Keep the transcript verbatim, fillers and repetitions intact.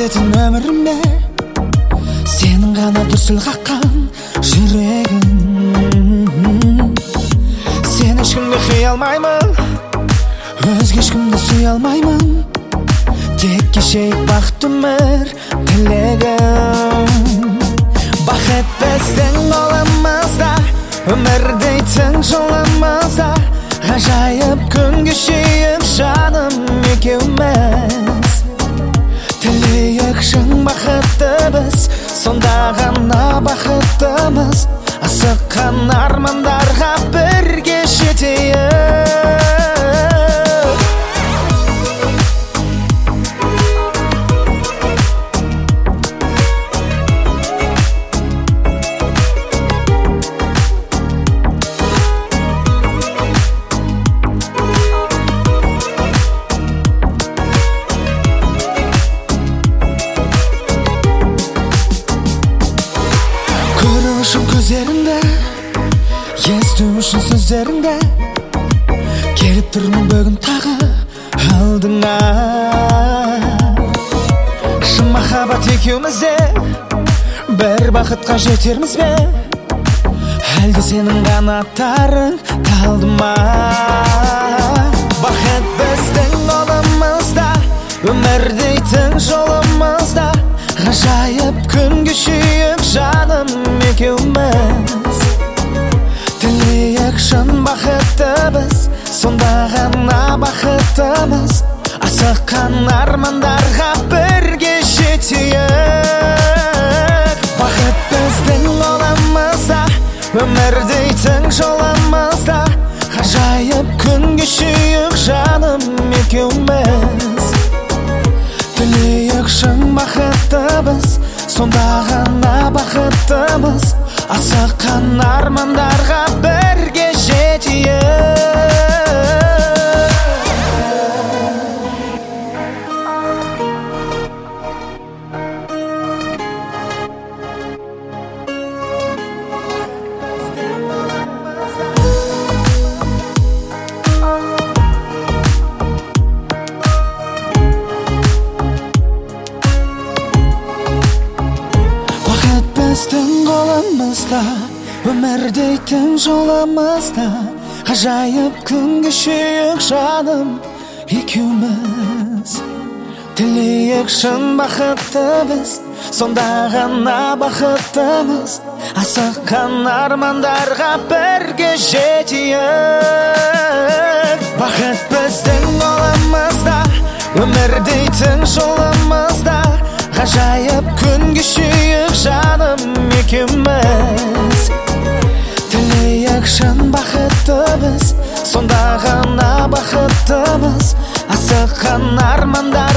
келетін өміріме, сенің ғана дүрсіл қаққан жүрегім. Сен ешкімге қия алмаймын, өзге ешкімді сүйе алмаймын. Тек кешейік бақытты өмір тілегім. Бақыт біздің қолымызда, өмір дейтін жолымызда. Ғажайып күн кешейік жаным екеуміз. Тілейік шын бақытты біз, сонда ғана бақыттымыз. Асыққан армандарға бірге жетейік. Көру үшін көздеріңді, есту үшін сөздеріңді. Келіп тұрмын бүгін тағы алдыңа. Шын махаббат екеумізде, бір бақытқа жетерміз бе? Әлде сенің қанаттарың талды ма? Бақыт біздің қолымызда, өмір дейтін жолымызда. Ғажайып күн кешейік жаным екеуміз. Тілейік шын бақытты біз, сонда ғана бақыттымыз. Асыққан армандарға бірге жетейік. Бақыт біздің қолымызда, өмір дейтін жолымызда. Ғажайып күн кешейік жаным екеуміз. Тілейік шын бақытты біз, сонда ғана бақыттымыз. Асыққан армандарға бірге жетейік. Біздің қолымызда, өмір дейтін жолымызда. Ғажайып күн кешейік жаным екеуміз. Тілейік шын бақытты біз, сонда ғана бақыттымыз. Асыққан армандарға бірге жетейік. Бақыт біздің қолымызда, өмір дейтін жолымызда. Ғажайып күн кешейік жаным екеуміз. Тілейік шын бақытты біз, сонда ғана бақыттымыз. Асыққан арманда